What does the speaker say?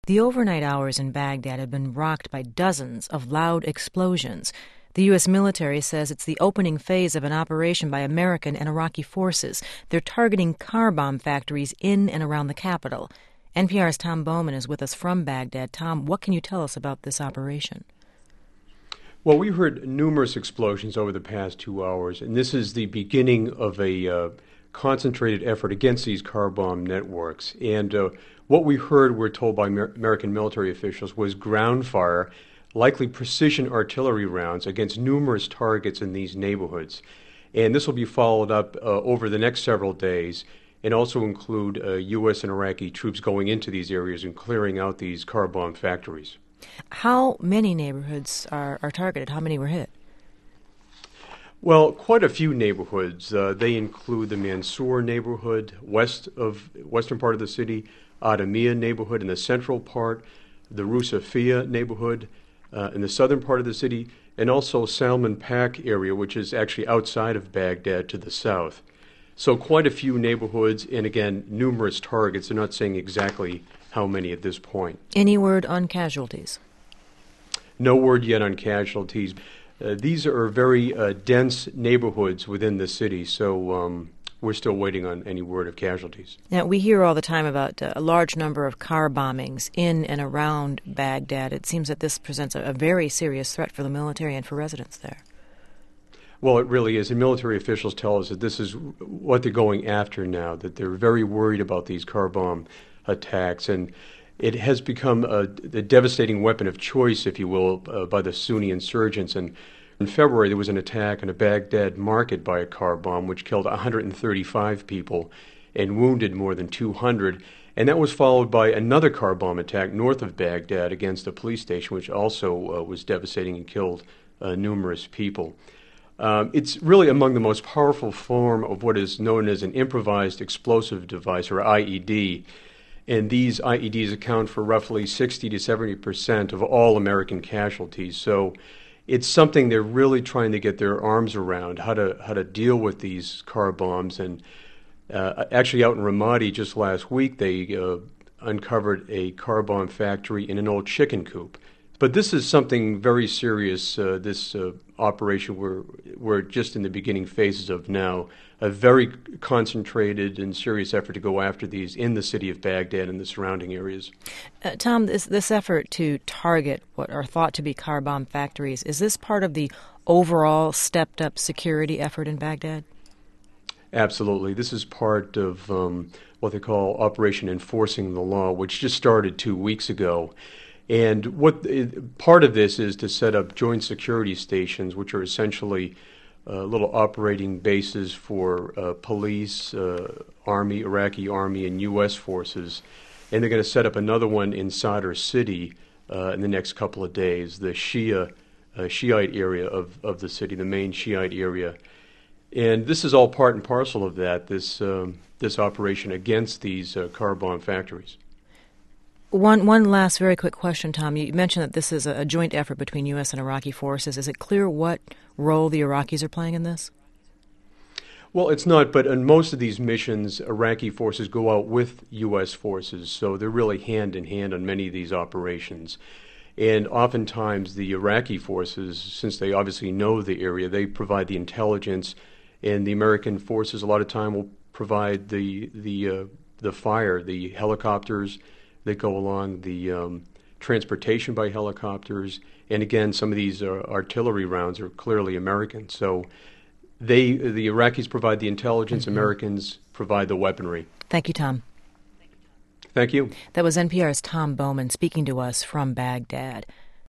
The overnight hours in Baghdad have been rocked by dozens of loud explosions. The U.S. military says it's the opening phase of an operation by American and Iraqi forces. They're targeting car bomb factories in and around the capital. NPR's Tom Bowman is with us from Baghdad. Tom, what can you tell us about this operation? Well, we heard numerous explosions over the past 2 hours, and this is the beginning of a concentrated effort against these car bomb networks. And what we heard, we're told by American military officials, was ground fire, likely precision artillery rounds against numerous targets in these neighborhoods. And this will be followed up over the next several days, and also include U.S. and Iraqi troops going into these areas and clearing out these car bomb factories. How many neighborhoods are targeted? How many were hit? Well, quite a few neighborhoods. They include the Mansour neighborhood, western part of the city, Adamiyah neighborhood in the central part, the Rusafiyah neighborhood in the southern part of the city, and also Salman Pak area, which is actually outside of Baghdad to the south. So quite a few neighborhoods, and again, numerous targets. They're not saying exactly how many at this point. Any word on casualties? No word yet on casualties. These are very dense neighborhoods within the city, so we're still waiting on any word of casualties. Now, we hear all the time about a large number of car bombings in and around Baghdad. It seems that this presents a very serious threat for the military and for residents there. Well, it really is. And military officials tell us that this is what they're going after now, that they're very worried about these car bomb attacks. And it has become the devastating weapon of choice, if you will, by the Sunni insurgents. And in February, there was an attack on a Baghdad market by a car bomb, which killed 135 people and wounded more than 200. And that was followed by another car bomb attack north of Baghdad against a police station, which also was devastating and killed numerous people. It's really among the most powerful form of what is known as an improvised explosive device, or IED. And these IEDs account for roughly 60 to 70% of all American casualties. So it's something they're really trying to get their arms around, how to deal with these car bombs. And actually out in Ramadi just last week, they uncovered a car bomb factory in an old chicken coop. But this is something very serious, this operation we're just in the beginning phases of now, a very concentrated and serious effort to go after these in the city of Baghdad and the surrounding areas. Tom, this effort to target what are thought to be car bomb factories, is this part of the overall stepped-up security effort in Baghdad? Absolutely. This is part of what they call Operation Enforcing the Law, which just started 2 weeks ago. And part of this is to set up joint security stations, which are essentially little operating bases for police, Iraqi Army, and U.S. forces. And they're going to set up another one in Sadr City in the next couple of days, the Shiite area of the city, the main Shiite area. And this is all part and parcel of that, this operation against these car bomb factories. One last very quick question, Tom. You mentioned that this is a joint effort between U.S. and Iraqi forces. Is it clear what role the Iraqis are playing in this? Well, it's not, but in most of these missions, Iraqi forces go out with U.S. forces, so they're really hand in hand on many of these operations. And oftentimes the Iraqi forces, since they obviously know the area, they provide the intelligence, and the American forces a lot of time will provide the fire, the helicopters that go along, the transportation by helicopters, and again, some of these artillery rounds are clearly American. So the Iraqis provide the intelligence, Americans provide the weaponry. Thank you, Tom. Thank you. That was NPR's Tom Bowman speaking to us from Baghdad.